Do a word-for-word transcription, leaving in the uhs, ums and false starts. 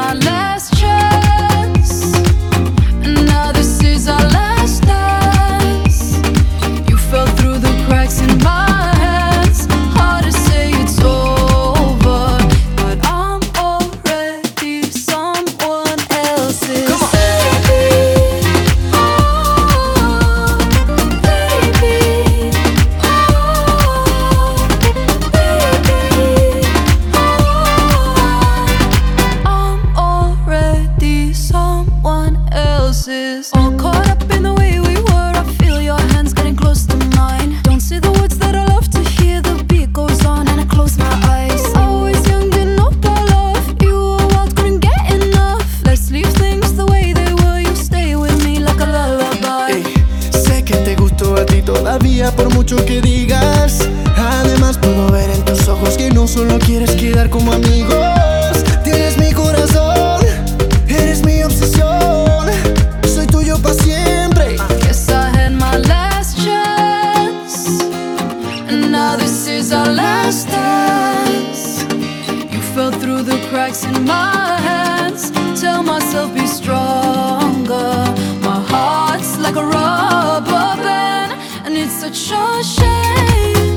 my last chance, and now this is our last dance. You fell through the cracks in my hands. Hard to say it's over, but I'm already someone else's. Come on. All caught up in the way we were. I feel your hands getting close to mine. Don't say the words that I love to hear. The beat goes on and I close my eyes. Always young, didn't know about love. You were wild, couldn't get enough. Let's leave things the way they were. You stay with me like a lullaby. Ey, sé que te gustó a ti todavía por mucho que digas. Además puedo ver en tus ojos que no solo quieres quedar como amigos. Tienes mi corazón, eres mi obsesión. Pa' siempre. Guess I had my last chance, and now this is our last dance. You fell through the cracks in my hands. Tell myself be stronger. My heart's like a rubber band, and it's such a shame.